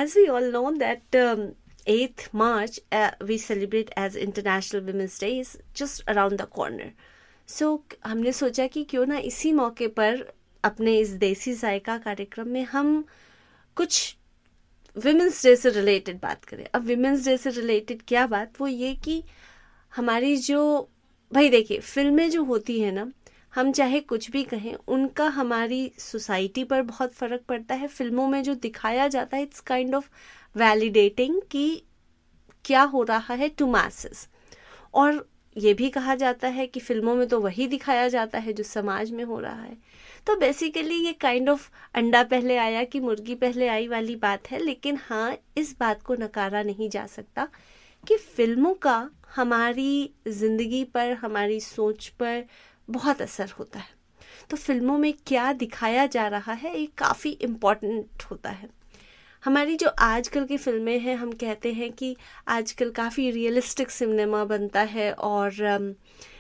as we all know that 8th March we celebrate as International Women's Day is just around the corner. So हमने सोचा कि क्यों ना इसी मौके पर अपने इस देसी जायका कार्यक्रम में हम कुछ विमेंस डे से रिलेटेड बात करें. अब विमेंस डे से रिलेटेड क्या बात, वो ये कि हमारी जो भाई देखिए फिल्में जो होती है ना, हम चाहे कुछ भी कहें, उनका हमारी सोसाइटी पर बहुत फ़र्क पड़ता है. फिल्मों में जो दिखाया जाता है इट्स काइंड ऑफ वैलिडेटिंग कि क्या हो रहा है टू मासेस. और ये भी कहा जाता है कि फिल्मों में तो वही दिखाया जाता है जो समाज में हो रहा है. तो बेसिकली ये काइंड ऑफ अंडा पहले आया कि मुर्गी पहले आई वाली बात है. लेकिन हाँ, इस बात को नकारा नहीं जा सकता कि फिल्मों का हमारी ज़िंदगी पर, हमारी सोच पर बहुत असर होता है. तो फिल्मों में क्या दिखाया जा रहा है ये काफ़ी इम्पॉर्टेंट होता है. हमारी जो आजकल की फिल्में हैं, हम कहते हैं कि आजकल काफ़ी रियलिस्टिक सिनेमा बनता है और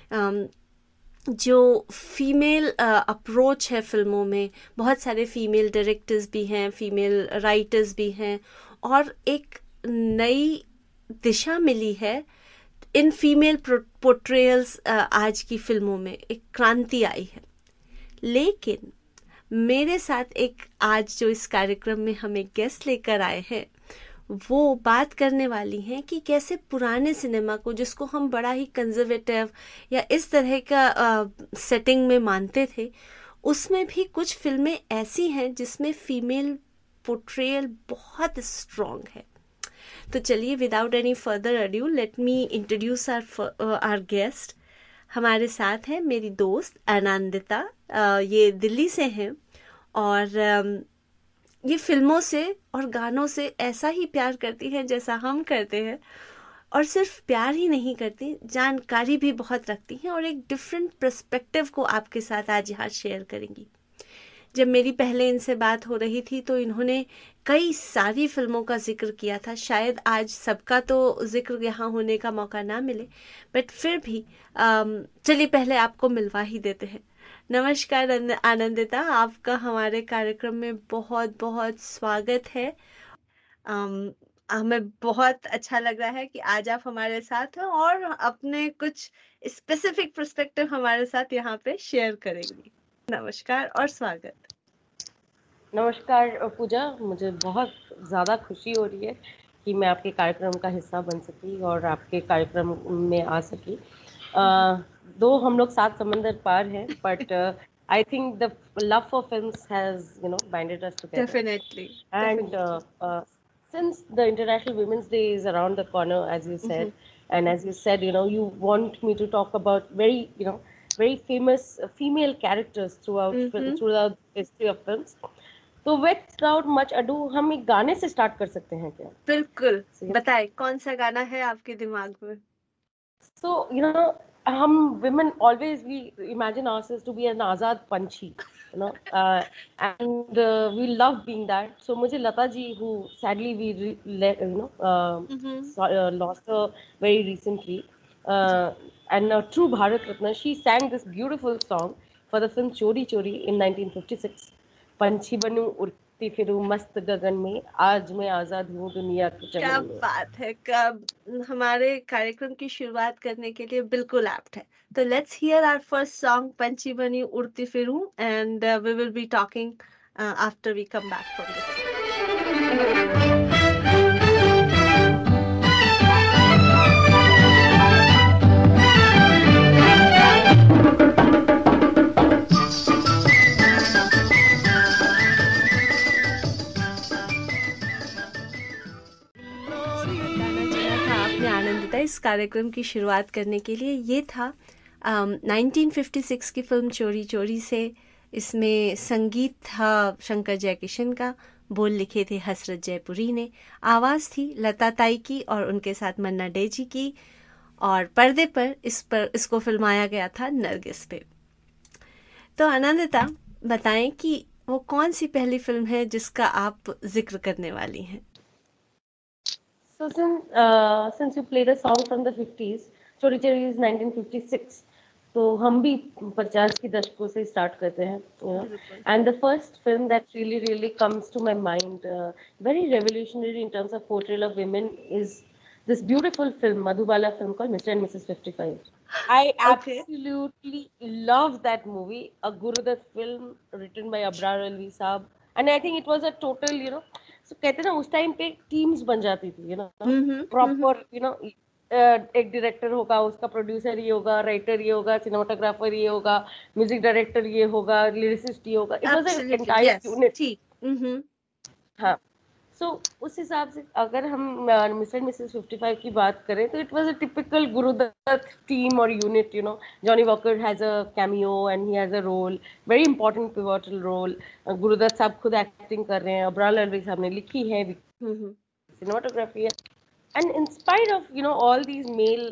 जो फीमेल अप्रोच है फिल्मों में, बहुत सारे फीमेल डायरेक्टर्स भी हैं, फीमेल राइटर्स भी हैं, और एक नई दिशा मिली है इन फीमेल पोर्ट्रेयल्स. आज की फिल्मों में एक क्रांति आई है. लेकिन मेरे साथ एक आज जो इस कार्यक्रम में हम एक गेस्ट लेकर आए हैं, वो बात करने वाली हैं कि कैसे पुराने सिनेमा को, जिसको हम बड़ा ही कंजर्वेटिव या इस तरह का सेटिंग में मानते थे, उसमें भी कुछ फिल्में ऐसी हैं जिसमें फीमेल पोर्ट्रेयल बहुत स्ट्रॉन्ग है. तो चलिए, without any further adieu, let me introduce our guest. हमारे साथ हैं मेरी दोस्त आनंदिता. ये दिल्ली से हैं और ये फिल्मों से और गानों से ऐसा ही प्यार करती हैं जैसा हम करते हैं. और सिर्फ प्यार ही नहीं करती, जानकारी भी बहुत रखती हैं और एक डिफरेंट पर्सपेक्टिव को आपके साथ आज यहाँ शेयर करेंगी. जब मेरी पहले इनसे बात हो रही थी तो इन्होंने कई सारी फिल्मों का जिक्र किया था. शायद आज सबका तो जिक्र यहाँ होने का मौका ना मिले, बट फिर भी चलिए पहले आपको मिलवा ही देते हैं. नमस्कार आनंदिता, आपका हमारे कार्यक्रम में बहुत बहुत स्वागत है. हमें बहुत अच्छा लग रहा है कि आज आप हमारे साथ हैं और अपने कुछ स्पेसिफिक पर्सपेक्टिव हमारे साथ यहाँ पे शेयर करेंगी. नमस्कार और स्वागत. नमस्कार पूजा, मुझे बहुत ज़्यादा खुशी हो रही है कि मैं आपके कार्यक्रम का हिस्सा बन सकी और आपके कार्यक्रम में आ सकी. दो हम लोग 7 समंदर पार हैं, but I think the love for films has, binded us together. Definitely. And since the International Women's Day is around the corner, as you said, and as you said, you want me to talk about very famous female characters throughout the history of films. तो without much ado, हम एक गाने से start कर सकते हैं क्या? बिल्कुल. बताएं कौन सा गाना है आपके दिमाग में? So हम women always we imagine ourselves to be an आजाद पंछी, and we love being that. So मुझे Lata ji, who sadly we lost her very recently, and a true Bharat Ratna, she sang this beautiful song for the film Chori Chori in 1956. पंछी बनूं उड़ती फिरूं मस्त गगन में, आज मैं आजाद हूँ दुनिया के चमन में. क्या बात है. कब हमारे कार्यक्रम की शुरुआत करने के लिए बिल्कुल एप्ट है. तो let's hear our first song पंछी बनी उड़ती फिरूं, and we will be talking after we come back from this. इस कार्यक्रम की शुरुआत करने के लिए ये था 1956 की फिल्म चोरी चोरी से. इसमें संगीत था शंकर जयकिशन का, बोल लिखे थे हसरत जयपुरी ने, आवाज़ थी लता ताई की और उनके साथ मन्ना डे जी की, और पर्दे पर इसको फिल्माया गया था नरगिस पे. तो आनंदिता, बताएं कि वो कौन सी पहली फिल्म है जिसका आप जिक्र करने वाली हैं? So since you played a song from the 50s, Chori Chori is 1956. तो हम भी 50 की दशकों से स्टार्ट करते हैं, बिल्कुल। And the first film that really comes to my mind, very revolutionary in terms of portrayal of women, is this beautiful film, Madhubala film called Mr. and Mrs. 55. I Okay. absolutely love that movie, a Gurudutt film written by Abrar Alvi Saab, and I think it was a total, so कहते हैं ना उस time पे teams बन जाती थी, proper, एक director होगा, उसका प्रोड्यूसर ये होगा, राइटर ये होगा, सिनेमाटोग्राफर ये होगा, म्यूजिक डायरेक्टर ये होगा, लिरिसिस्ट ये होगा, it was an Absolutely. Entire Yes. Unit. ठीक। हाँ, सो उस हिसाब से अगर हम मिस्टर एंड मिसेस 55 की बात करें, तो it was a typical Guru Dutt team और unit, Johnny Walker has a cameo and he has a role, very important pivotal role. Guru Dutt साहब खुद एक्टिंग कर रहे हैं, अबरार अलवी साहब ने लिखी है, cinematography है, and in spite of all these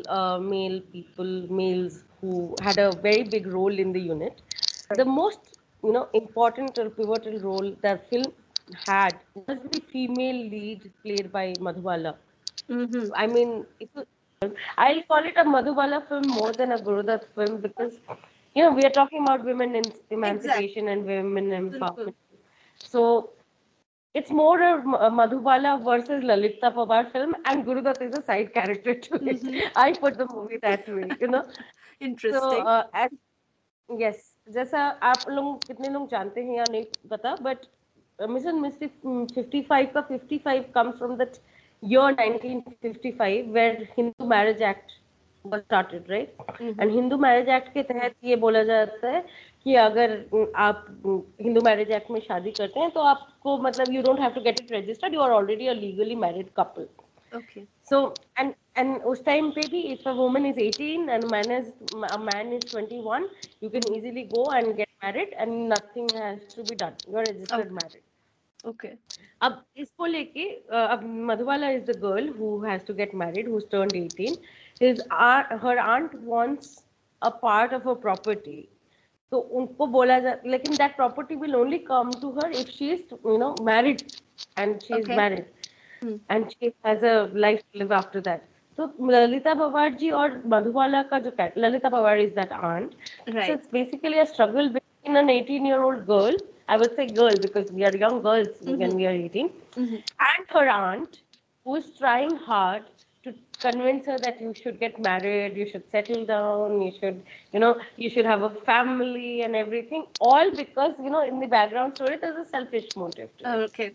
males who had a very big role in the unit, the most important or pivotal role that film had was the female lead played by Madhubala. I mean, I'll call it a Madhubala film more than a Gurudutt film, because we are talking about women in Exactly. emancipation and women बिल्कुल। empowerment. So it's more a Madhubala versus Lalita Pawar film, and Gurudutt is a side character to it. I put the movie that way. So, Interesting. and yes, जैसा आप लोग कितने लोग जानते हैं या नहीं पता, but मिशन मिस्टर 55 का 55 comes from the year 1955, where Hindu Marriage Act was started, right? And Hindu marriage act के तहत ये बोला जाता है कि अगर आप हिंदू मैरिज एक्ट में शादी करते हैं, तो आपको मतलब you don't have to get it registered, you are already a legally married couple. Okay. So, and उस टाइम पे भी if a woman is 18 and a man is 21, you can easily go and get married and nothing has to be done. You are registered Okay. married. Okay. अब इसको लेके अब Madhubala is the girl who has to get married, who's turned 18. Her aunt wants a part of her property. तो उनको बोला जा, लेकिन that property will only come to her if she is married, and she is Okay. married, and she has a life to live after that. So Lalita Pawar ji और मधुबाला का जो Lalita Pawar is that aunt. So Right. it's basically a struggle between an 18-year-old girl, I would say girl because we are young girls when we are 18, and her aunt, who is trying hard to convince her that you should get married, you should settle down, you should have a family and everything, all because in the background story there's a selfish motive to it. Okay.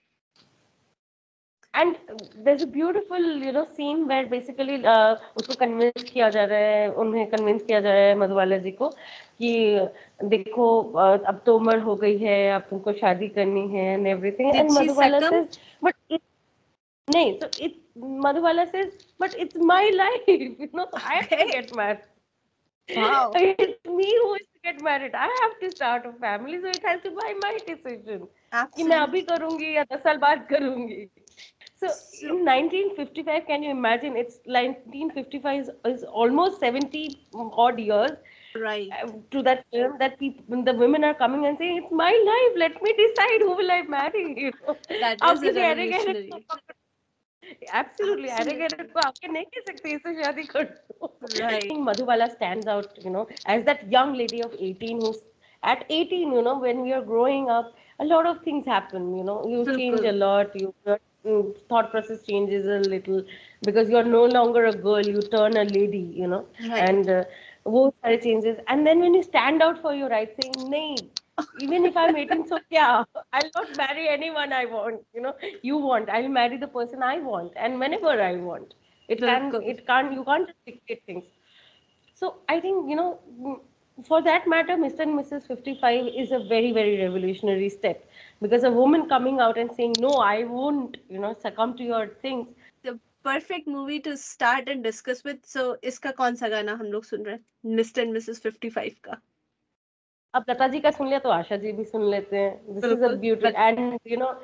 And there's a beautiful scene where basically उसको convince किया जा रहा है, उन्हें convince किया जा रहा है मधुबाला जी को कि देखो अब तो उम्र हो गई है, अब तुमको शादी करनी है and everything. Did And she Madhubala succumb? says, but नहीं, so Madhubala says, but it's my life, I have to Okay. get married. Wow. It's me who is to get married. I have to start a family, so it has to be my decision. कि मैं अभी Absolutely. करूंगी या 10 साल बाद करूंगी. So So, in 1955, can you imagine? It's 1955 is almost 70 odd years right. to that film, that people, the women are coming and saying, "It's my life. Let me decide who will I marry." That आप is a किसी अरे गहरे revolutionary. Absolutely, अरे गहरे Absolutely. को आके नहीं कह सकते इससे शादी कर दो. I Right. think Madhubala stands out, as that young lady of 18 who's at 18, when we are growing up, a lot of things happen. You change बिल्कुल. a lot. Your thought process changes a little because you are no longer a girl. You turn a lady. Right. And वो सारे changes. And then when you stand out for your rights, saying नहीं, even if I'm 18, so yeah, I'll not marry anyone I want. You want, I'll marry the person I want, and whenever I want. बिल्कुल. You can't just dictate things. So I think, for that matter, Mr. and Mrs. 55 is a very, very revolutionary step, because a woman coming out and saying, no, I won't, succumb to your things. The perfect movie to start and discuss with. So इसका कौन सा गाना हम लोग सुन रहे हैं? Mr. and Mrs. 55 का. अब लता जी का सुन लिया तो आशा जी भी सुन लेते हैं. This is a बिल्कुल. beautiful, and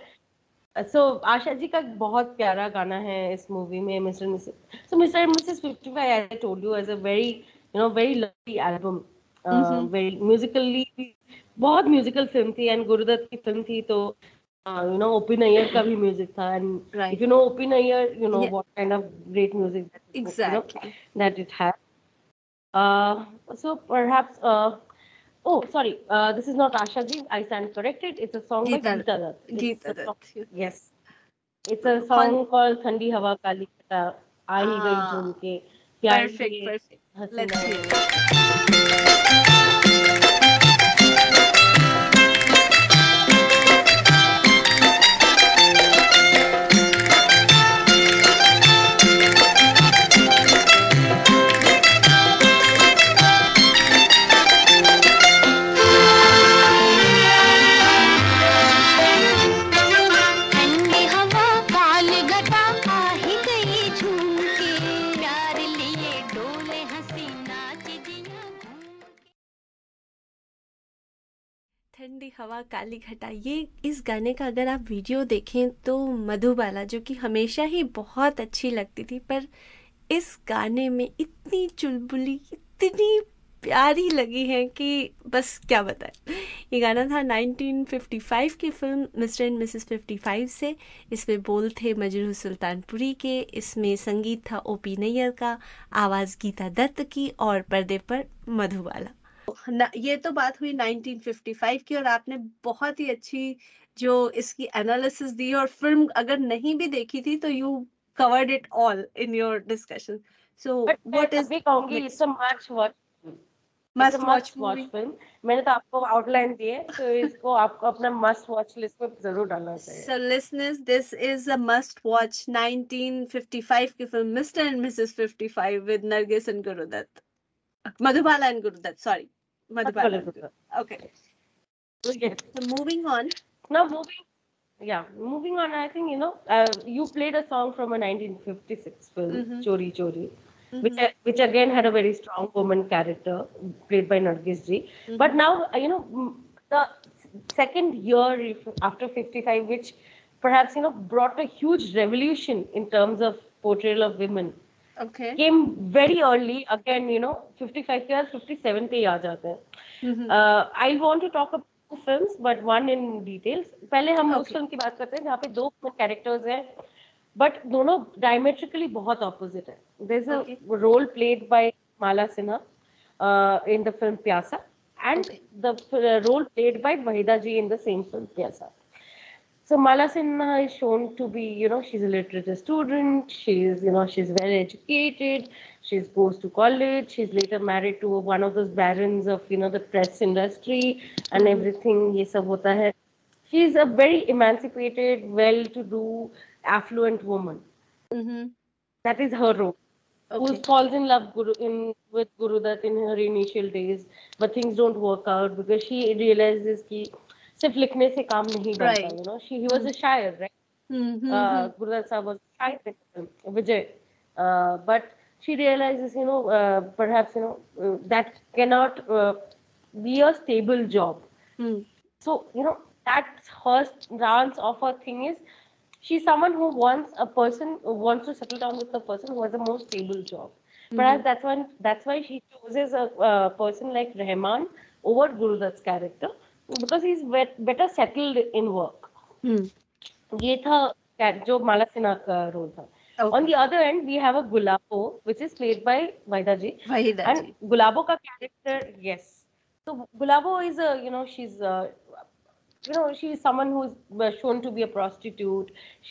so Asha ji का बहुत प्यारा गाना है इस मूवी में, Mr and Mrs. So Mr. and Mrs. 55, I told you, as a very very lovely album, very musically, बहुत म्यूजिकल फिल्म थी, एंड गुरुदत्त की फिल्म थी, तो ओपी नैयर का भी म्यूजिक था, and Right. if you know OP Nayyar, Yeah. what kind of great music Exactly. that it had. So perhaps, oh, sorry, this is not Asha Ji. I stand corrected. It's a song by Geeta Geeta Dutt. It's Geeta a song, Dutt. yes. It's a कौन? song called Thandi Hawa Kali Kata, आ ही गई झूम Ah, के, प्यार perfect, ये perfect. Let's Hasina hear है। it. ठंडी हवा काल घटा आ ही गई झूम के प्यार लिए डोले हंसी नाच जिया घूम के। ठंडी हवा काली घटा, ये इस गाने का अगर आप वीडियो देखें तो मधुबाला जो कि हमेशा ही बहुत अच्छी लगती थी, पर इस गाने में इतनी चुलबुली, इतनी प्यारी लगी है कि बस क्या बताएं। ये गाना था 1955 की फिल्म मिस्टर एंड मिसेस 55 से। इसमें बोल थे मजरूह सुल्तानपुरी के, इसमें संगीत था ओपी नैयर का, आवाज़ गीता दत्त की और पर्दे पर मधुबाला। ये तो बात हुई 1955 की, और आपने बहुत ही अच्छी जो इसकी एनालिसिस दी, और फिल्म अगर नहीं भी देखी थी तो you covered it all in your discussion. So but मैं what तब is भी कहूंगी next? It's a must watch, it's a Must watch must watch movie. Film. मैंने तो आपको आउटलाइन दी है, तो इसको आपको अपना मस्ट वॉच लिस्ट में जरूर डालना चाहिए। So listeners, this is a must watch 1955 की film Mr. and Mrs. 55 with Nargis and Guru Dutt. Madhubala and Guru Dutt, sorry. मत Madhubala बोले and Guru. तो Okay. yes. So moving on. Now moving on, I think, you played a song from a 1956 film, Mm-hmm. Chori Chori, Mm-hmm. which again had a very strong woman character played by Nargis ji. Mm-hmm. But now, the second year after 55, which perhaps, brought a huge revolution in terms of portrayal of women, Okay. came very early. Again, 55 के बाद 57 पे ही आ जाते हैं। Mm-hmm. I want to talk about two films, but one in details. पहले हम उस Okay. Film की बात करते हैं जहाँ पे दो कैरेक्टर्स हैं, बट दोनों डायमेट्रिकली बहुत ऑपोजिट है। There's a Okay. role played by Mala Sinha in the film Pyasa, and Okay. the role played by Wahida ji in the same film Pyasa. So Mala Sinha is shown to be, she's a literature student. She's well educated. She goes to college. She's later married to one of those barons of, the press industry and Mm-hmm. everything. ये सब होता है. She's a very emancipated, well-to-do, affluent woman. Mm-hmm. That is her role. Who Okay. falls in love with Guru Dutt in her initial days, but things don't work out because she realizes कि सिर्फ लिखने से काम नहीं बनता, Right. he was a shire, right? Mm-hmm. Guru Dutt Sahab was a shire in Vijay, but she realizes, perhaps, that cannot be a stable job. Mm. So, that's her stance of her thing is she's someone who wants to settle down with a person who has a more stable job. Perhaps that's why she chooses a person like Rahman over Guru Dutt's character because he's better settled in work. Mm. ये था जो माला सिन्हा का role था. On Okay. the other end, we have a Gulabo, which is played by Vaida ji. Wahida And ji. Gulabo ka character, yes. So Gulabo is she's someone who's shown to be a prostitute.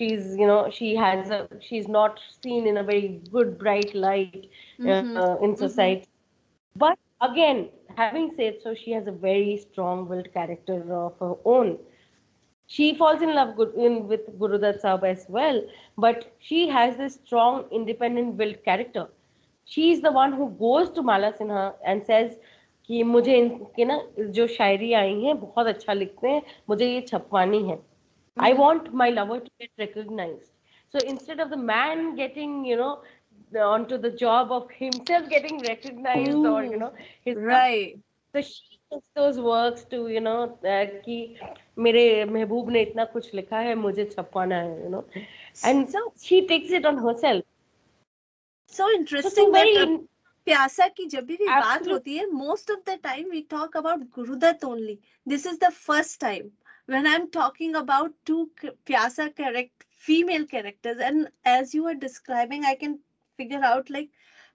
She's not seen in a very good, bright light Mm-hmm. in society. But again, having said so, she has a very strong-willed character of her own. She falls in love with Guru Dutt Sahab as well, but she has this strong, independent-willed character. She is the one who goes to Mala Sinha and says कि मुझे इनके ना जो शायरी आई हैं बहुत अच्छा लिखते हैं, मुझे ये छपवानी है. I want my lover to get recognized. So instead of the man getting, onto the job of himself getting recognized or, Ooh. his Right. so she takes those works to, कि मेरे महबूब ने इतना कुछ लिखा है, मुझे छपवाना है, and So she takes it on herself. so So interesting two that very प्यासा की जब भी बात absolute होती है, most of the time we talk about Gurudutt only. This is the first time when I'm talking about two female characters, and as you are describing, I can figure out like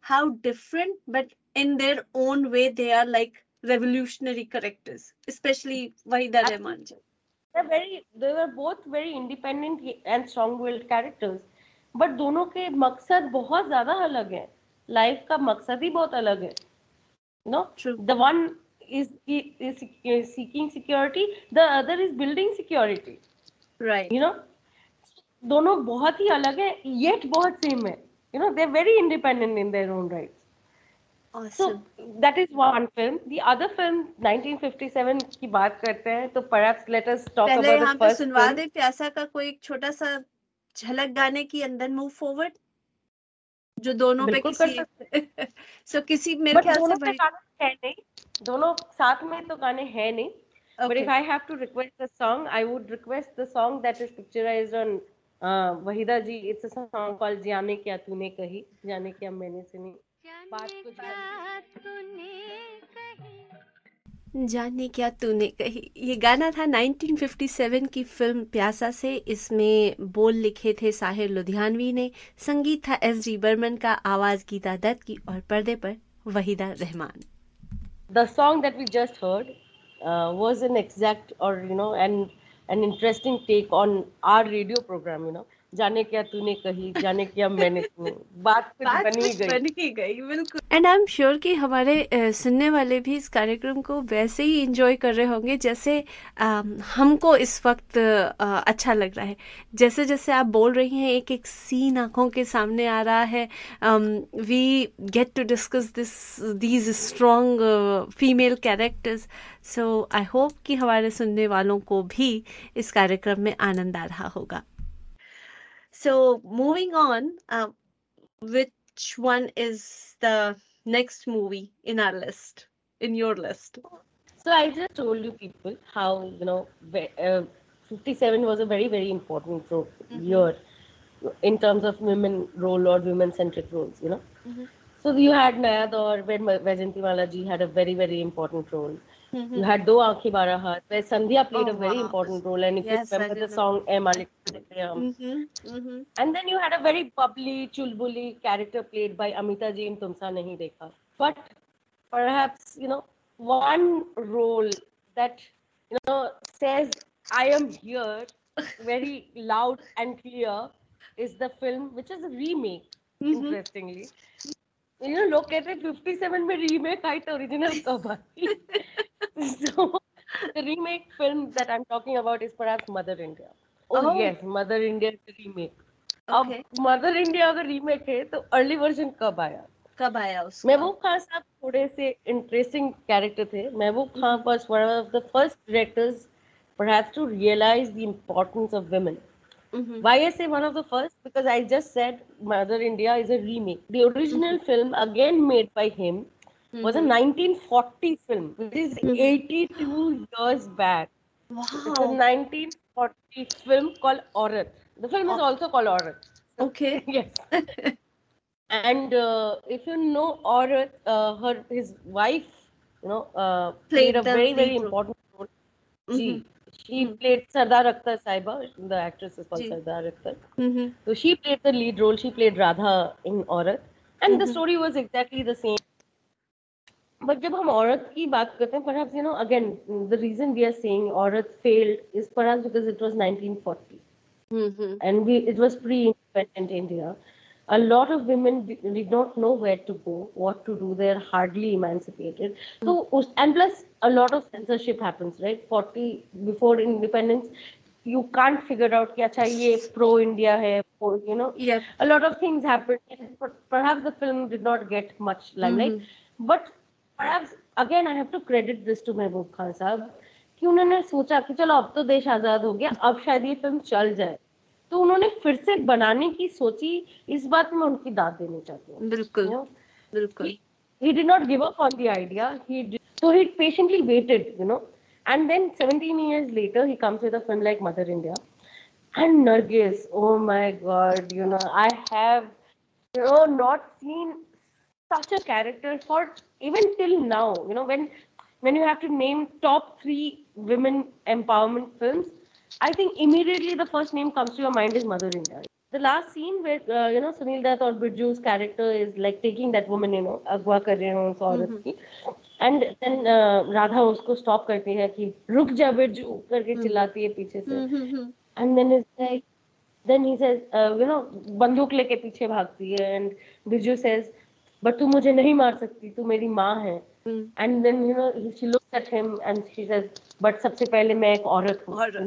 how different, but in their own way, they are like revolutionary characters, especially Wahida Rehman ji. they were both very independent and strong-willed characters, but दोनों के मकसद बहुत ज्यादा अलग है. Life का मकसद ही बहुत अलग है. No, True. the one is seeking security, the other is building security. Right. You know, दोनों बहुत ही अलग है, yet बहुत same है. You know, they're very independent in their own rights. So Awesome. that is one film. The other film 1957 की बात करते हैं, तो perhaps let us talk पहले about the यहाँ पे first सुनवा film. दे प्यासा का कोई एक छोटा सा झलक गाने की, अंदर मूव फॉरवर्ड, जो दोनों पे बिल्कुल कर किसी सकते हैं. सो किसी मेरे But ख्याल दोनों से पे गाने है नहीं, दोनों साथ में तो गाने है नहीं. But if Okay. I have to request a song, I would request the song that is picturized on Wahida ji. It's a song called जाने क्या तूने कही, जाने क्या मैंने सुनी, बात जाने कुछ क्या तूने कही जाने क्या तूने कही, ये गाना था 1957 की फिल्म प्यासा से. इसमें बोल लिखे थे साहिर लुधियानवी ने, संगीत था S.D. बर्मन का, आवाज गीता दत्त की और पर्दे पर Waheeda Rehman. The song that we just heard was an exact, or an interesting take on our radio program. जाने क्या तूने कही, जाने क्या मैंने सुनी, बात कुछ बन ही गई. बिल्कुल. एंड आई एम श्योर कि हमारे सुनने वाले भी इस कार्यक्रम को वैसे ही एंजॉय कर रहे होंगे जैसे हमको इस वक्त अच्छा लग रहा है. जैसे जैसे आप बोल रही हैं, एक एक सीन आंखों के सामने आ रहा है. We get to discuss these strong female characters. So I hope कि हमारे सुनने वालों को भी इस कार्यक्रम में आनंद आ रहा होगा. So moving on, which one is the next movie in our list, in your list? So I just told you people how 57 was a very, very important year in terms of women role or women centric roles. So you had Naya Daur, where Vaijayanti Mala ji had a very, very important role. You had Do Aankhein Bara Haath, where Sandhya played a very important role, and if Yes, you remember the song "Ae Malik Dekhe Hum." And then you had a very bubbly, chulbuli character played by Amita ji in Tumsa Nahi Dekha. But perhaps one role that says I am here very loud and clear is the film, which is a remake. Interestingly, लोग कहते हैं 57 में remake आई तो original कब आई. So the remake film that I'm talking about is perhaps Mother India. Oh yes, Mother India is a remake. अब Mother India अगर remake है तो early version कब आया उसका? महबूब खान साहब थोड़े से interesting character थे. Mehboob Khan was one of the first directors perhaps to realize the importance of women. Why I say one of the first? Because I just said Mother India is a remake. The original film, again made by him, was a 1940 film, which is 82 years back. Wow. It's a 1940 film called Aurat. The film is also called Aurat. Okay. Yes. And if you know Aurat, his wife, played a very, very important role. She played Sardar Akhtar Saiba. The actress is called Sardar Akhtar. So she played the lead role. She played Radha in Aurat, and the story was exactly the same. But जब हम औरत की बात करते हैं, perhaps again the reason we are saying औरत failed is perhaps because it was 1940, and it was pre-independent India. A lot of women did not know where to go, what to do. They're hardly emancipated. So, and plus a lot of censorship happens, right? 40 before independence, you can't figure out कि अच्छा ये pro-India है, Yep. A lot of things happened. Perhaps the film did not get much limelight, but perhaps again I have to credit this to Mehboob Khan साहब कि उन्होंने सोचा कि चलो अब तो देश आजाद हो गया, अब शायद ये फिल्म चल जाए. तो उन्होंने फिर से बनाने की सोची. इस बात में उनकी दाद देनी चाहती हूँ. बिल्कुल. He did not give up on the idea. So he patiently waited, and then 17 years later he comes with a film like Mother India. And Nargis, oh my God, I have not seen such a character for even till now. When you have to name top 3 women empowerment films, I think immediately the first name comes to your mind is Mother India. the last scene where Sunil Dutt or Birju's character is like taking that woman, अगवा कर रहे हैं उस औरत हम्म की, and then Radha उसको stop करती है कि रुक जा बिरजू करके हम्म चिल्लाती है पीछे से, हम्म and then it's like, then he says, बंदूक लेके पीछे भागती है, and बिरजू says, but तू मुझे नहीं मार सकती, तू मेरी माँ है, हम्म and then she looks at him and she says, but सबसे पहले मैं एक औरत हूँ, और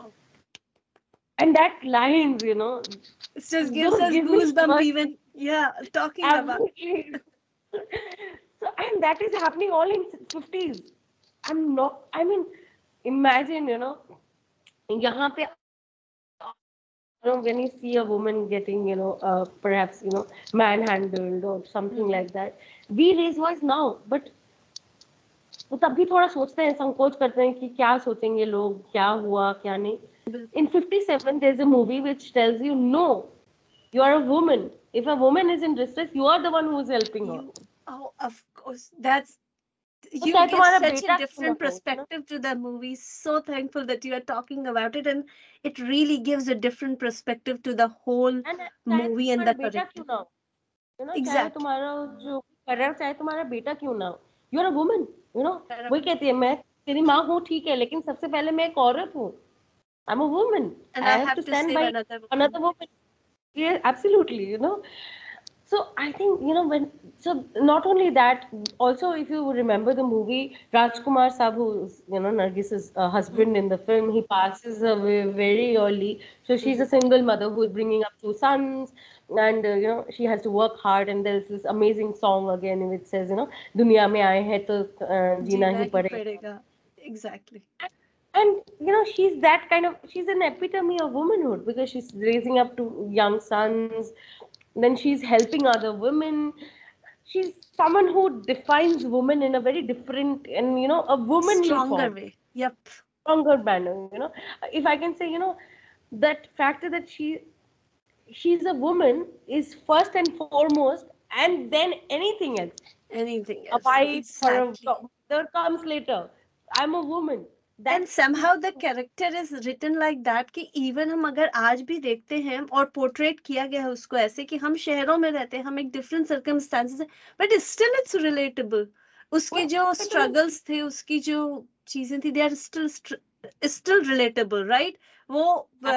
and that lines, it just gives those us give me goosebumps shivers. even talking about. Absolutely. So, and that is happening all in 50s. I'm not, I mean, imagine, यहाँ पे, when you see a woman getting, perhaps, manhandled or something like that, we raise voice now, but तो तब भी थोड़ा सोचते हैं, संकोच करते हैं कि क्या सोचेंगे लोग, क्या हुआ क्या नहीं. In 57 there's a movie which tells you, no, you are a woman, if a woman is in distress, you are the one who is helping her. Oh, of course, that's तो you चाहे give तुम्हारा such a बेटा क्यों ना different हो, perspective to the movie. So thankful that you are talking about it, and it really gives a different perspective to the whole and चाहे movie and तुम्हारा the बेटा character. क्यों ना हो, चाहे वो Exactly. तुम्हारा जो कर रहा है, चाहे तुम्हारा बेटा क्यों ना हो, यू आर अ वुमन, वही कहती है, मैं तेरी माँ हूँ ठीक है, लेकिन सबसे पहले मैं एक औरत हूँ. I'm a woman. And I I have to have to stand save by another woman. another woman. Yeah, absolutely, So I think, so not only that, also if you remember the movie, Rajkumar Sab, who's, Nargis's husband in the film, he passes away very early. So she's a single mother who is bringing up two sons, and, she has to work hard. And there's this amazing song again which says, दुनिया में आए हैं तो जीना जीना ही ही पड़ेगा. पड़ेगा. Exactly. And she's that kind of, she's an epitome of womanhood because she's raising up two young sons, then she's helping other women. She's someone who defines women in a very different and a womanly Stronger form, way. Yep. stronger manner. If I can say, that factor that she's a woman is first and foremost, and then anything else. Anything A else. wife or a Exactly. mother comes later. I'm a woman. And That's somehow the character is written like that कि even हम अगर आज भी देखते हैं और portrait किया गया है उसको ऐसे कि हम शहरों में रहते हैं, हम एक डिफरेंट सर्कमस्टांसेस है, बट स्टिल इट्स रिलेटेबल. उसके जो स्ट्रगल्स थे, उसकी जो चीजें थी, they are still relatable, right? वो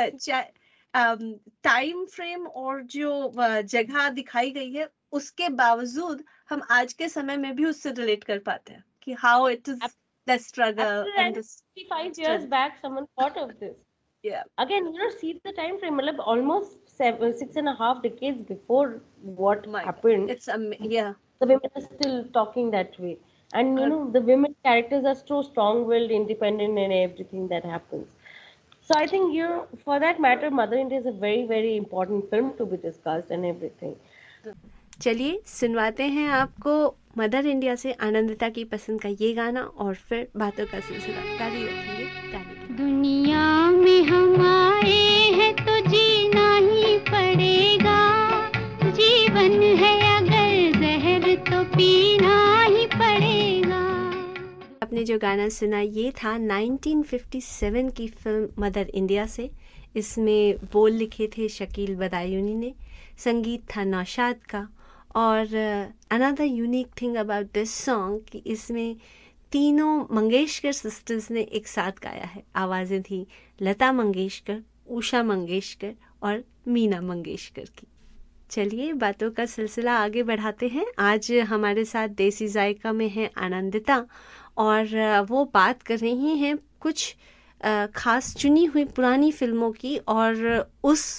टाइम फ्रेम और जो जगह दिखाई गई है उसके बावजूद हम आज के समय में भी उससे रिलेट कर पाते हैं कि how it is the struggle and the 55 years back, someone thought of this. yeah. Again, see the time frame, मतलब almost 6.5 decades before what My God. happened, It's yeah. the women are still talking that way. And, the women characters are so strong-willed, independent in everything that happens. So I think, for that matter, Mother India is a very, very important film to be discussed and everything. चलिए सुनवाते हैं आपको mother India से आनंदिता की पसंद का ये गाना और फिर बातों का सिलसिला जारी रखेंगे गाने के बाद। दुनिया में हम आए हैं तो जीना ही पड़ेगा, जीवन है अगर जहर तो पीना ही पड़ेगा. आपने जो गाना सुना ये था 1957 की फिल्म मदर इंडिया से. इसमें बोल लिखे थे शकील बदायूनी ने, संगीत था नौशाद का. और another unique thing about this song कि इसमें तीनों मंगेशकर सिस्टर्स ने एक साथ गाया है. आवाज़ें थी लता मंगेशकर, उषा मंगेशकर और मीना मंगेशकर की. चलिए बातों का सिलसिला आगे बढ़ाते हैं. आज हमारे साथ देसी जायका में है आनंदिता और वो बात कर रही हैं कुछ खास चुनी हुई पुरानी फिल्मों की और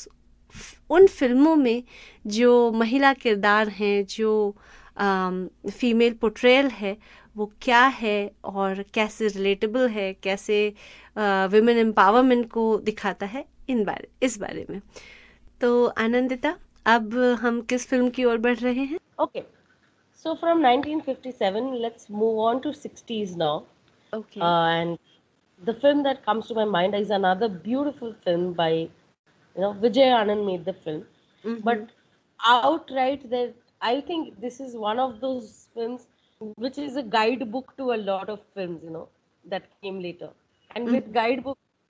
उन फिल्मों में जो महिला किरदार हैं, जो फीमेल पोर्ट्रेयल है वो क्या है और कैसे रिलेटेबल है, कैसे विमेन एम्पावरमेंट को दिखाता है, इस बारे में. तो आनंदिता, अब हम किस फिल्म की ओर बढ़ रहे हैं? Okay, so from 1957, let's move on to 60s now. Okay. And the film that comes to my mind is another beautiful film by, Vijay Anand made the film. Mm-hmm. But outright, that I think this is one of those films which is a guidebook to a lot of films, that came later. And with guidebook,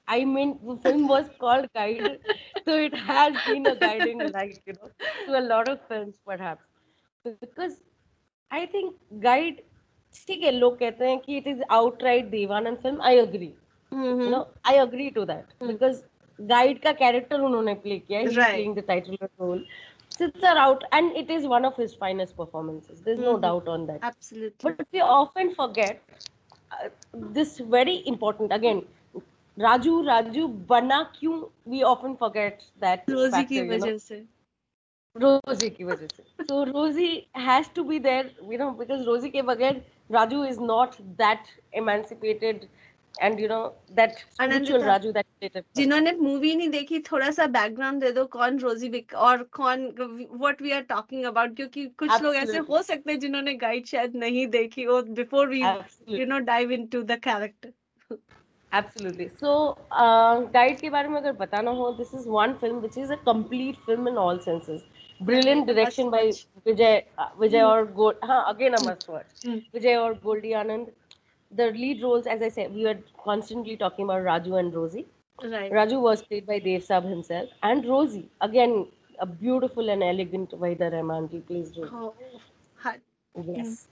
I mean, the film was called Guide, so it has been a guiding light, to a lot of films, perhaps. Because I think Guide, ठीक है लोग कहते हैं कि it is outright Devanand film. I agree. Mm-hmm. I agree to that because Guide का character उन्होंने play किया. He's Right. playing the title role. Sits are out, and it is one of his finest performances. There's no doubt on that. Absolutely. But we often forget this very important again. Raju बना क्यों? We often forget that रोजी factor. की वजह से. रोजी की वजह से. So Rosie has to be there, because Rosie के बगैर Raju is not that emancipated and that spiritual Anandita, Raju that later comes. जिन्होंने मूवी नहीं देखी थोड़ा सा बैकग्राउंड दे दो कौन रोजी विक और कौन what we are talking about, क्योंकि कुछ लोग ऐसे Absolutely. हो सकते हैं जिन्होंने गाइड शायद नहीं देखी हो before we Absolutely. Dive into the character. Absolutely. So, Guide के बारे में अगर बताना हो, this is one film which is a complete film in all senses. Brilliant direction by Vijay or Gold. Again a must watch. Vijay or Goldie Anand. The lead roles, as I said, we were constantly talking about Raju and Rosie. Right. Raju was played by Dev Saab himself, and Rosie, again, a beautiful and elegant Wahida Rahman ji plays Rosie. Oh, hot. Yes.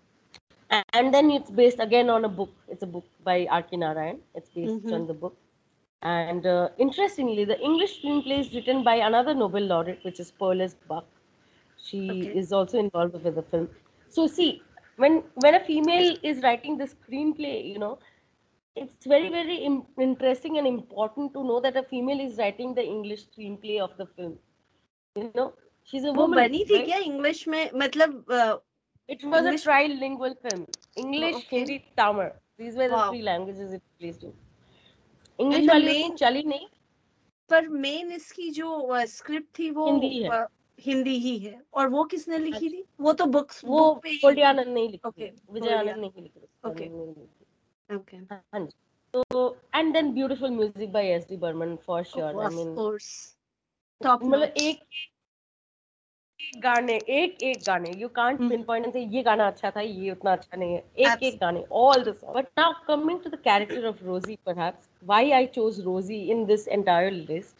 And then it's based again on a book. It's a book by R.K. Narayan. It's based on the book. And interestingly, the English screenplay is written by another Nobel laureate, which is Pearl Buck. She is also involved with the film. So see, when a female is writing the screenplay, it's very, very interesting and important to know that a female is writing the English screenplay of the film. She's a वो woman. बनी थी right? क्या English में, मतलब It was English- a trilingual film. English, okay. Hindi, Tamil. These were the Wow. three languages it released in. English And the वाली main- उतनी चली नहीं. पर मेन इसकी जो स्क्रिप्ट थी वो हिंदी है. हिंदी ही है. और वो किसने लिखी थी? वो तो बुक्स वो पे ही- गोल्डी आनंद नहीं लिखी. Okay, विजय गोल्डी आनंद नहीं लिखी. Okay. नहीं लिखी. Okay. हाँ जी. So and then beautiful music by S.D. Burman for sure. I Of mean, course. Top मतलब notch. एक गाने you can't pinpoint and say ये गाना अच्छा था, ये उतना अच्छा नहीं है. एक गाने, all the songs. But now coming to the character of Rosie, perhaps why I chose Rosie in this entire list.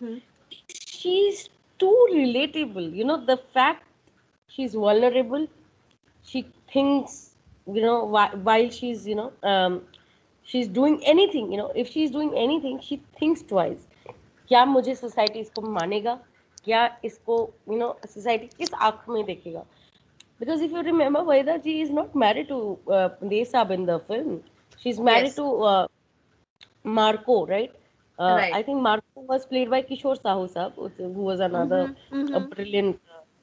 She's too relatable. The fact she's vulnerable, she thinks, while she's, she's doing anything, if she's doing anything, she thinks twice. क्या मुझे society इसको मानेगा, क्या इसको society किस आंख में देखेगा. Because if you remember, Vaida ji is not married to Dev Saab in the film. She's married to Marco, right? Right. I think Marco was played by Kishore Sahu Saab, who was another a brilliant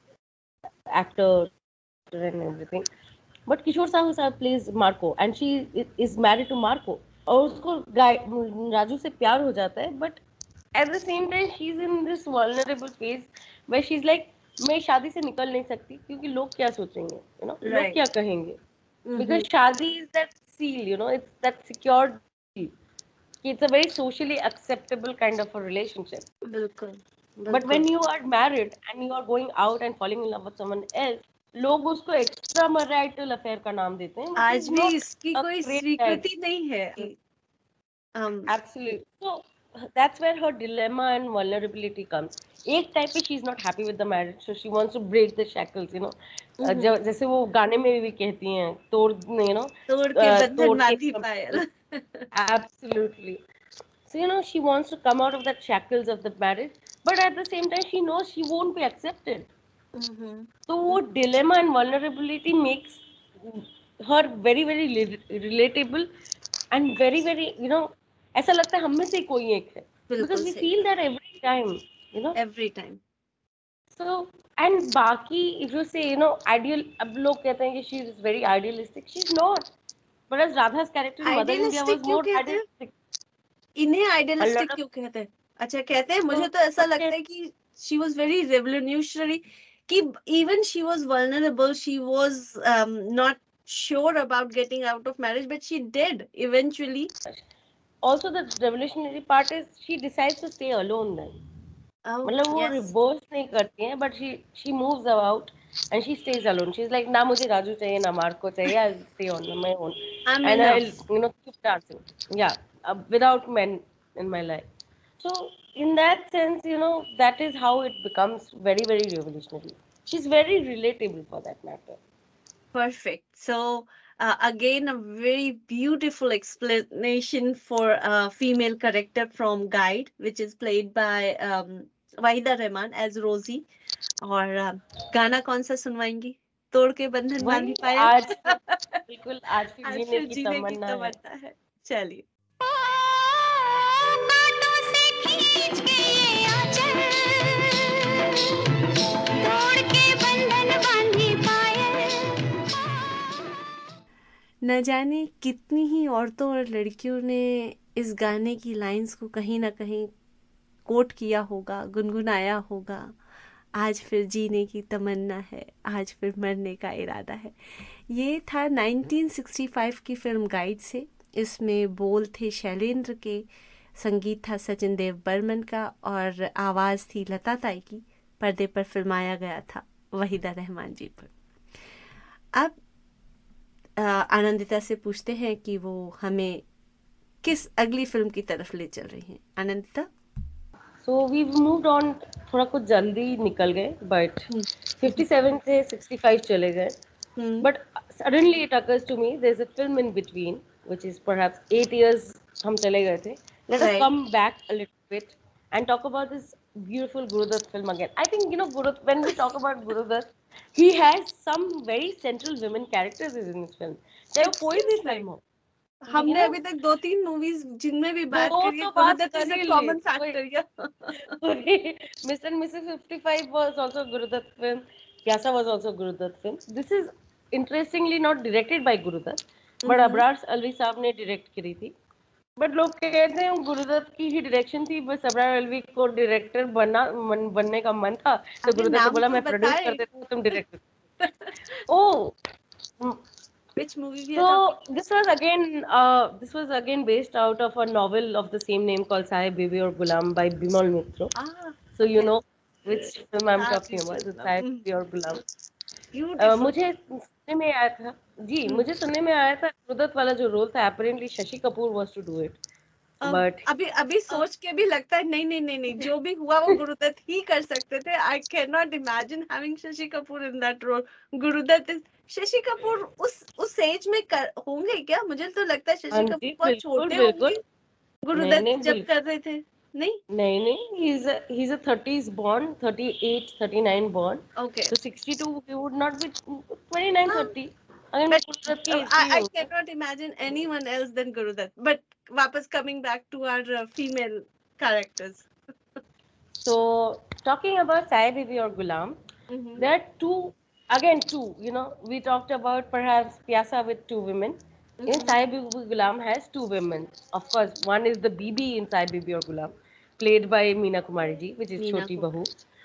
actor and everything. But Kishore Sahu Saab plays Marco, and she is married to Marco. और उसको राजू से प्यार हो जाता है, but at the same time she's in this vulnerable phase where she's like, मैं शादी से निकल नहीं सकती क्योंकि लोग क्या सोचेंगे, लोग क्या कहेंगे. Because शादी is that seal, it's that secured seal. It's a very socially acceptable kind of a relationship. बिल्कुल. But when you are married and you are going out and falling in love with someone else, लोग उसको extra marital affair का नाम देते हैं. आज भी इसकी कोई स्वीकृति नहीं है. Absolutely. So that's where her dilemma and vulnerability comes. एक टाइप पे she's not happy with the marriage, so she wants to break the shackles, जैसे वो गाने में भी कहती हैं, तोड़ के बंधन बांधी पायल. Absolutely. So she wants to come out of that shackles of the marriage, but at the same time she knows she won't be accepted. So वो dilemma and vulnerability makes her very, very relatable and very, very, ऐसा लगता है हम में से कोई एक है. Because we feel that every time, Every time. So, and बाकी, if you say, ideal, अब लोग कहते हैं कि she is very idealistic. She's not. But as Radha's character in Mother India was more idealistic. इन्हें idealistic क्यों कहते हैं? अच्छा कहते हैं, मुझे तो ऐसा लगता है कि she was very revolutionary. कि even she was vulnerable, she was not sure about getting out of marriage, but she did eventually. Also, the revolutionary part is she decides to stay alone then. मतलब वो reverse नहीं करती हैं, but she moves about and she stays alone. She's like, ना मुझे राजू चाहिए, ना Marco चाहिए, I'll stay on my own. And I'll keep dancing. Yeah, without men in my life. So in that sense, that is how it becomes very, very revolutionary. She's very relatable for that matter. Perfect. So, again, a very beautiful explanation for a female character from Guide, which is played by Wahida Rahman as Rosie. और गाना कौन सा सुनवाएंगी? तोड़ के बंधन वही बांधी पायल। आज बिल्कुल आज फिर आज जीने फिर की जीने की तमन्ना है। तमन्ना है। चलिए। कांटों से खींच के ये आंचल, तोड़ के बंधन बांधी पायल। न जाने कितनी ही औरतों और लड़कियों ने इस गाने की लाइंस को कहीं ना कहीं कोट किया होगा, गुनगुनाया होगा। आज फिर जीने की तमन्ना है, आज फिर मरने का इरादा है। ये था 1965 की फिल्म गाइड से। इसमें बोल थे शैलेंद्र के, संगीत था सचिन देव बर्मन का और आवाज़ थी लता ताई की। पर्दे पर फिल्माया गया था वहीदा रहमान जी पर। अब आनंदिता से पूछते हैं कि वो हमें किस अगली फिल्म की तरफ ले चल रही हैं। Anandita. So we've moved on, थोड़ा कुछ जल्दी निकल गए, but 57 से 65 चले गए. But suddenly it occurs to me there's a film in between, which is perhaps 8 years हम चले गए थे. Let us Right. come back a little bit and talk about this beautiful Guru Dutt film again. I think Guru, when we talk about Guru Dutt, he has some very central women characters in his film. चाहे वो कोई भी film हो. हमने अभी तक 2-3 movies जिनमें भी बात करी है, Guru Dutt is a common factor. या Mr. and Mrs. 55 was also a Guru Dutt film. Pyasa was also a Guru Dutt film. This is interestingly not directed by Guru Dutt, but Abrar Alvi साहब ने डायरेक्ट करी थी. बट लोग कहते हैं गुरुदत्त की ही direction थी, बस अबरार अलवी को डायरेक्टर बनने का मन था, तो गुरुदत्त ने बोला मैं प्रोड्यूस कर देता हूँ, तुम director. Oh, which movie we are so talking? this was again based out of a novel of the same name called Sahib Bibi aur Gulam by Bimal Mitra. So you know which film I'm talking about, the Sahib Bibi aur Gulam. मुझे सुनने में आया था मुझे सुनने में आया था गुरुदत्त वाला जो रोल था, apparently Shashi Kapoor was to do it. But अभी सोच के भी लगता है नहीं, जो भी हुआ वो गुरुदत्त ही कर सकते थे. I cannot imagine having Shashi Kapoor in that role. Gurudatt Shashi Kapoor उस एज में होंगे क्या? मुझे तो लगता है शशि कपूर बहुत छोटे होंगे गुरुदत्त जब कर रहे थे. नहीं, he's a 30s born, 38, 39 born. Okay. So 62 he would not be 29, 30. I cannot imagine anyone else than Gurudutt. But वापस coming back to our female characters. So talking about Sai Bibi or Gulam, there are two. We talked about perhaps Pyasa with two women. In Sai Bibi Gulam has two women. Of course, one is the Bibi in Sai Bibi or Gulam, played by Meena Kumari ji, which is Choti Bahu.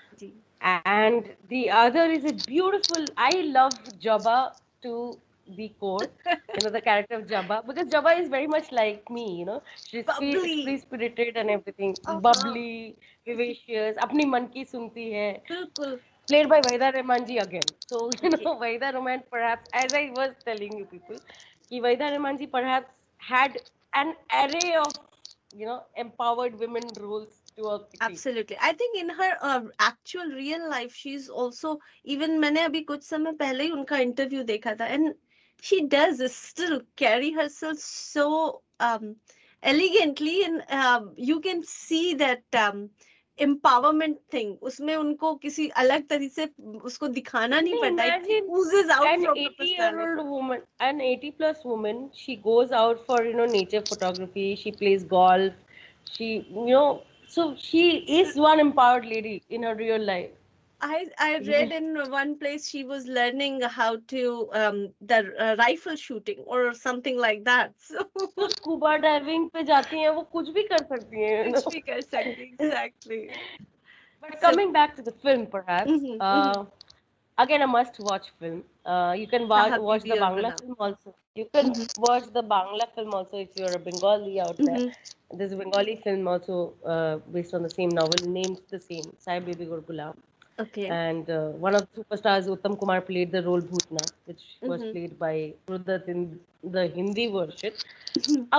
And the other is a beautiful. I love Jabba to the core. The character of Jabba, because Jabba is very much like me. She's free spirited and everything, bubbly, vivacious. अपनी मन की सुनती है. Played by Wahida Rahman ji again. So Wahida Rahman, perhaps, as I was telling you people, Wahida Rahman ji perhaps had an array of empowered women roles. Absolutely. I think in her actual real life, she's also, even मैंने अभी कुछ समय पहले ही उनका interview देखा था, and she does still carry herself so elegantly, and you can see that empowerment thing. उसमें उनको किसी अलग तरीके से उसको दिखाना नहीं पड़ता. It oozes out from the personality. An 80+ woman, she goes out for nature photography. She plays golf. She so she is one empowered lady in her real life. I read in one place she was learning how to the rifle shooting or something like that. So scuba diving पे जाती हैं, वो कुछ भी कर सकती हैं. कुछ भी कर सकती, exactly. But coming back to the film, perhaps again a must-watch film. You can watch the Bangla film also. You can watch the Bangla film also if you're a Bengali out there. There's a Bengali film also based on the same novel, named the same, Sai Bibi Aur Gulam. Okay. And one of the superstars, Uttam Kumar, played the role Bhutna, which was played by Gurudutt in the Hindi version.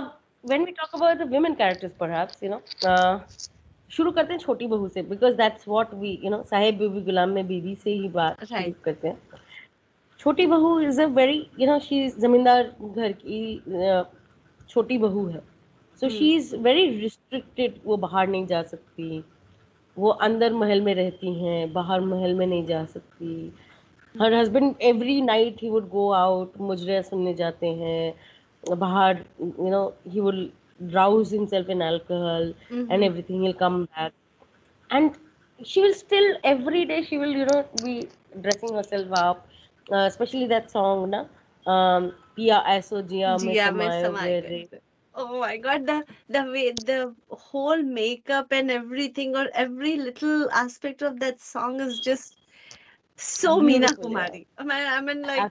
when we talk about the women characters, perhaps, शुरू करते हैं छोटी बहू से, because that's what we, साहेब बीबी गुलाम में बीबी से ही बात शुरू Right. करते हैं. छोटी बहू is a very, she is जमींदार घर की छोटी बहू है. So she is very restricted. वो बाहर नहीं जा सकती, वो अंदर महल में रहती हैं, बाहर महल में नहीं जा सकती. Her husband every night he would go out, मुजरे सुनने जाते हैं बाहर, he will rouse himself in alcohol and everything. He'll come back, and she will still every day she will be dressing herself up, especially that song na, पिया ऐसो जिया में जिया में समायो समाये गे रे. गए. Oh my God, the way, the whole makeup and everything, or every little aspect of that song is just so Meena Beautiful, yeah. Kumari. I mean, like,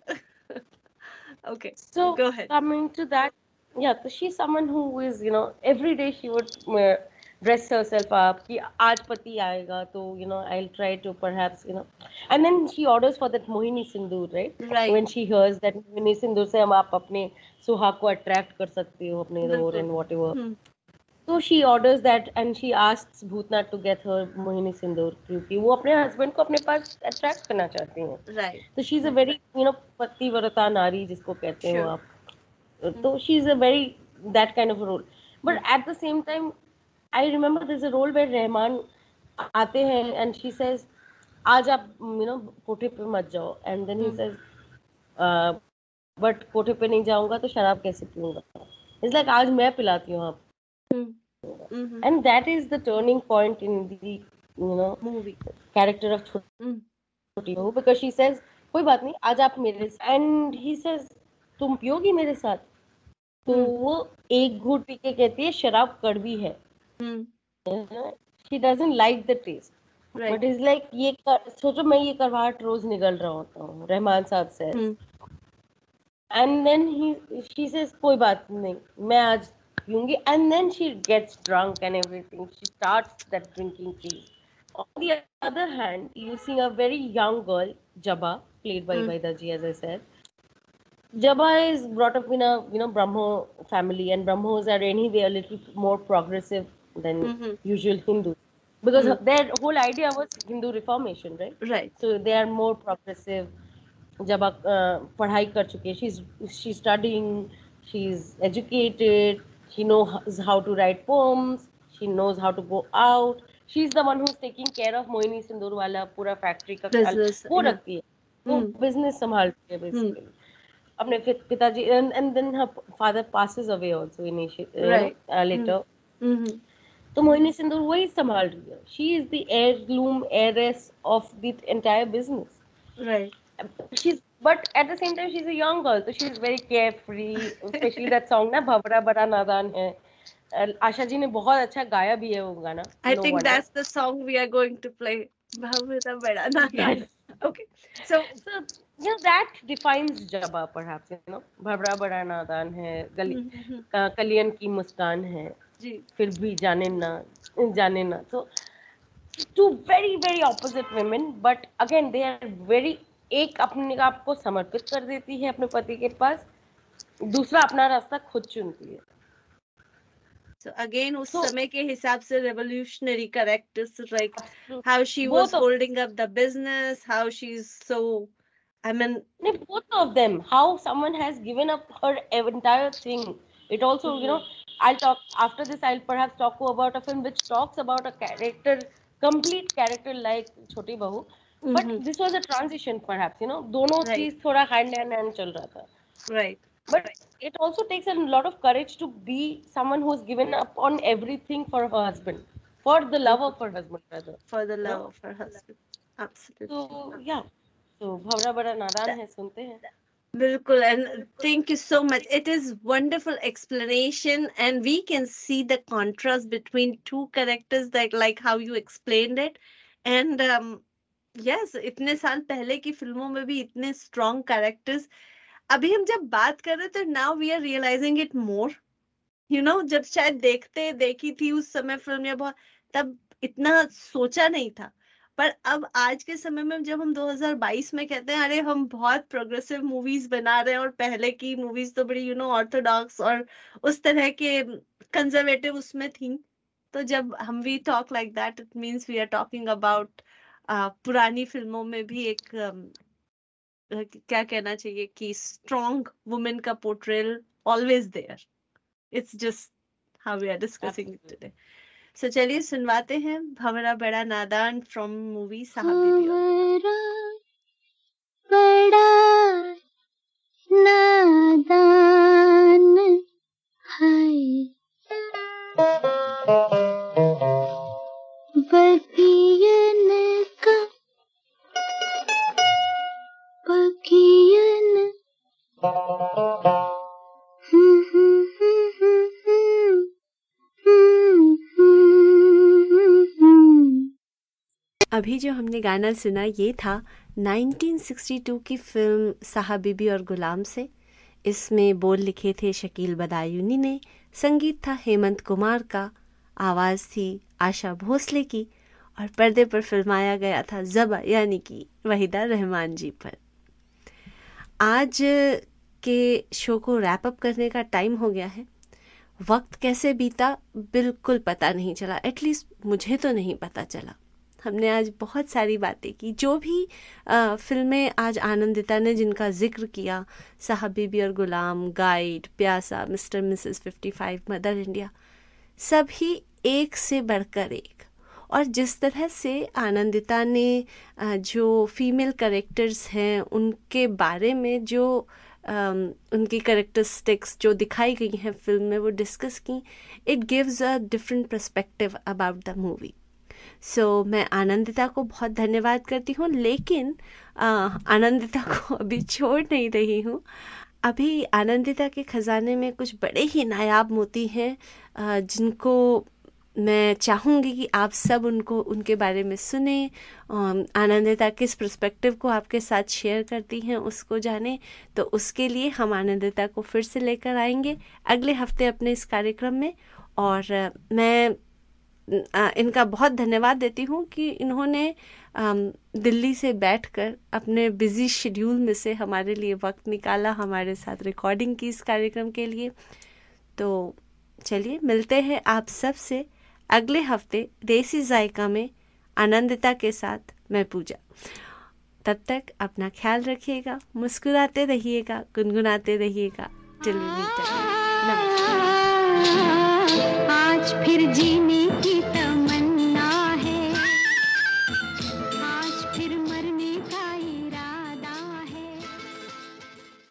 okay, So go ahead. coming to that, so she's someone who is, every day she would dress herself up कि आज पति आएगा तो I'll try to perhaps and then she orders for that Mohini Sindoor, right? Right. When she hears that Mohini Sindoor से हम आप अपने सुहाग को attract कर सकते हो अपने ओर बिल्कुल. and whatever. So she orders that and she asks Bhutnath to get her Mohini Sindoor क्योंकि वो अपने husband को अपने पास attract करना चाहती हैं. Right. So she's a very पतिव्रता नारी जिसको कहते हो Sure. आप. So she's a very that kind of a role. But at the same time, I remember there's a role where Rahman आते हैं and she says आज आप कोठे पे मत जाओ, and then he says but कोठे पे नहीं जाऊंगा तो शराब कैसे पीऊंगा. It's like आज मैं पिलाती हूँ आप. And that is the turning point in the Movie. character of छोटी बहू, because she says कोई बात नहीं आज आप मेरे साथ, and he says तुम पियोगी मेरे साथ. तो वो एक घूंट पी के कहती है शराब कड़वी है. She doesn't like the taste. Right. But it's like ये सोचो मैं ये करवाहट रोज निगल रहा होता हूँ, रहमान साहब से. And then she says कोई बात नहीं मैं आज पीऊंगी, and then she gets drunk and everything. She starts that drinking phase. On the other hand, you see a very young girl, Jabba, played by Vaidaji, as I said. Jabba is brought up in a Brahmo family, and Brahmos are anyway a little more progressive than usual Hindus, because their whole idea was Hindu reformation, right? Right. So they are more progressive. Jabba पढ़ाई कर चुकी है, she's studying, she's educated, she knows how to write poems, she knows how to go out. She's the one who's taking care of Mohini सिंदूर वाला पूरा factory का Business, वो रखती है, वो बिजनेस संभालती है basically. अपने पिताजी, and then her father passes away also later. तो मोहिनी सिंदूर वही संभाल रही है. She is the heiress of the entire business. Right. But at the same time she's a young girl, so she's very carefree. Especially that song ना भवरा बड़ा नादान है. आशा जी ने बहुत अच्छा गाया भी है वो गाना. I think that's the song we are going to play. भवरा बड़ा नादान. Okay. So that defines Jabba, perhaps. भवरा बड़ा नादान है, कलियन की मुस्कान है, फिर भी जाने ना. So two very very opposite women, but again they are very, एक अपने आप को समर्पित कर देती है अपने पति के पास, दूसरा अपना रास्ता खुद चुनती है. So again उस समय के हिसाब से revolutionary characters, like how she was holding up the business, how she's so, I mean, both of them, how someone has given up her entire thing. It also I'll talk after this. I'll perhaps talk about a film which talks about a character, complete character like Choti Bahu. But this was a transition, perhaps. दोनों चीज थोड़ा hand in hand चल रहा था. Right. But it also takes a lot of courage to be someone who's given up on everything for her husband, for the love of her husband, rather. For the love of her husband. Absolutely. So yeah. So भवरा बड़ा नादान है, सुनते हैं. Bilkul, and thank you so much. It is wonderful explanation, and we can see the contrast between two characters, like how you explained it. And yes, इतने साल पहले की फिल्मों में भी इतने strong characters. अभी हम जब बात कर रहे थे, now we are realizing it more. जब शायद देखी थी उस समय फिल्म या बहुत, तब इतना सोचा नहीं था. पर अब आज के समय में जब हम 2022 में कहते हैं अरे हम बहुत प्रोग्रेसिव मूवीज बना रहे हैं, और पहले की मूवीज तो बड़ी ऑर्थोडॉक्स और उस तरह के कंजर्वेटिव उसमें थी, तो जब हम we talk like that it means we are talking about पुरानी फिल्मों में भी एक क्या कहना चाहिए कि स्ट्रॉन्ग वुमेन का portrayal always there. It's just how we are discussing it today. So चलिए सुनवाते हैं भंवरा बड़ा नादान फ्रॉम मूवी साहब बीबी और गुलाम. बड़ा नादान है बकियन का बकियन अभी जो हमने गाना सुना ये था 1962 की फिल्म साहब बीबी और गुलाम से. इसमें बोल लिखे थे शकील बदायूनी ने, संगीत था हेमंत कुमार का, आवाज़ थी आशा भोसले की, और पर्दे पर फिल्माया गया था ज़बा यानी कि वहीदा रहमान जी पर. आज के शो को रैप अप करने का टाइम हो गया है. वक्त कैसे बीता बिल्कुल पता नहीं चला, एटलीस्ट मुझे तो नहीं पता चला. हमने आज बहुत सारी बातें की, जो भी फिल्में आज आनंदिता ने जिनका जिक्र किया, Sahib Bibi Aur Ghulam, Guide, Pyaasa, Mr Mrs 55, Mother India, सभी एक से बढ़कर एक. और जिस तरह से आनंदिता ने जो फीमेल कैरेक्टर्स हैं उनके बारे में जो उनकी कैरेक्टरिस्टिक्स जो दिखाई गई हैं फिल्म में वो डिस्कस की, it gives a different perspective about the movie. So मैं आनंदिता को बहुत धन्यवाद करती हूँ, लेकिन आनंदिता को अभी छोड़ नहीं रही हूँ. अभी आनंदिता के ख़जाने में कुछ बड़े ही नायाब मोती हैं जिनको मैं चाहूँगी कि आप सब उनके बारे में सुने. आनंदिता किस पर्सपेक्टिव को आपके साथ शेयर करती हैं उसको जाने. तो उसके लिए हम आनंदिता को फिर से लेकर आएंगे अगले हफ्ते अपने इस कार्यक्रम में. और मैं इनका बहुत धन्यवाद देती हूँ कि इन्होंने दिल्ली से बैठकर अपने बिजी शेड्यूल में से हमारे लिए वक्त निकाला, हमारे साथ रिकॉर्डिंग की इस कार्यक्रम के लिए. तो चलिए मिलते हैं आप सब से अगले हफ्ते देसी जायका में आनंदिता के साथ मैं पूजा. तब तक अपना ख्याल रखिएगा, मुस्कुराते रहिएगा, गुनगुनाते रहिएगा. Till we meet again. नमस्कार. आज फिर जीना